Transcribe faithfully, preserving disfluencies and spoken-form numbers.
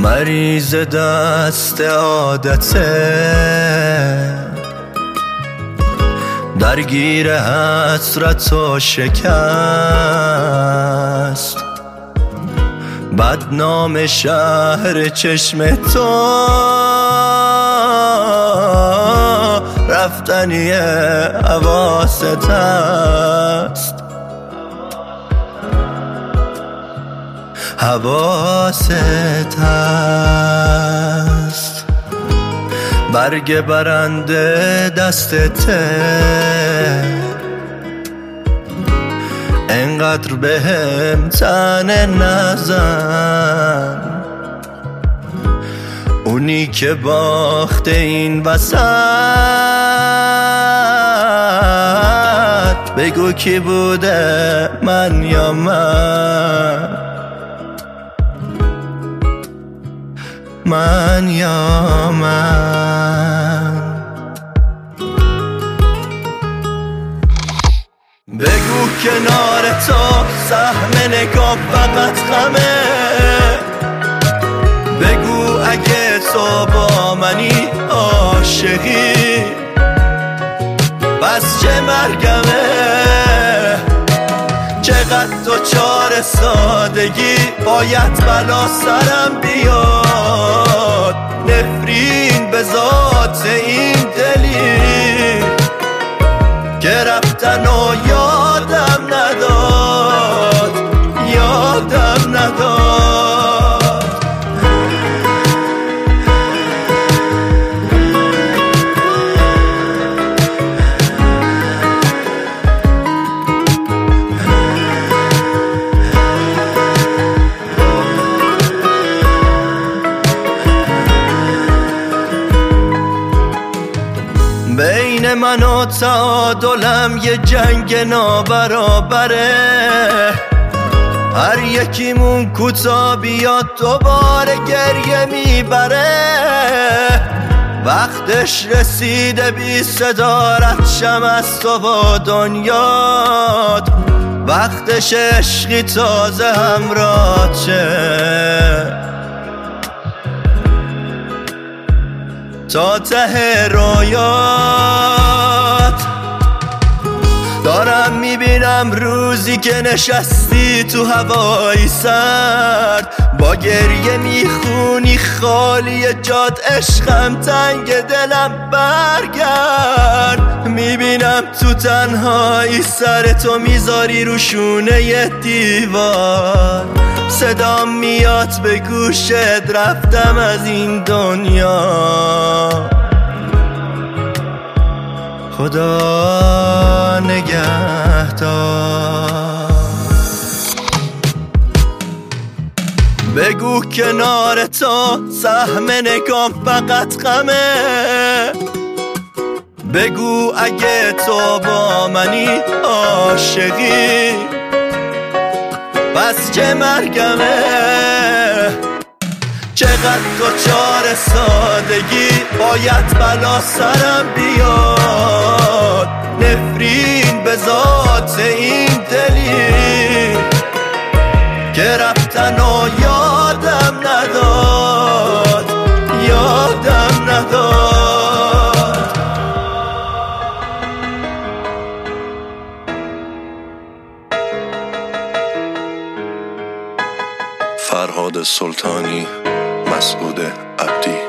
مریض دست عادته، درگیر حسرت و شکست، بدنام شهر چشم تو، رفتنی حواست است، حواست است. برگ برنده دستته، انقدر بهم طعنه نزن، اونی که باخته این وسط، بگو کی بوده، من یا من، من یا من. بگو کنار تو سهم نگاه فقط غمه، بگو اگه تو با منی عاشقی، بس چه مرگمه، چقدر تو چار سادگی، باید بلا سرم بیاد، نفرین به ذات این دلی که رفتن و یادم نداد، یادم نداد. بین من و تعادلم یه جنگ نابرابره، هر یکیمون کوتا بیاد دوباره گریه میبره، وقتش رسیده بی صدا رد شم از تو و دنیات، وقتش عشقی تازه همراه شه، تا ته رویات. دارم میبینم روزی که نشستی تو هوایی سرد، با گریه میخونی خالی جاد، عشقم تنگ دلم برگرد. میبینم تو تنهایی سر تو میذاری رو شونه ی دیوار، صدام میاد به گوشت رفتم از این دنیا، خدا نگهدار. بگو کنار تو سهم نگام فقط غمه، بگو اگه تو با منی عاشقی، بس چه مرگمه، چقدر تو چار سادگی، باید بلا سرم بیاد، نفرین به ذات این دلی که رفتن و یادم نداد، یادم نداد. فرهاد سلطانی، مسعود عبدی.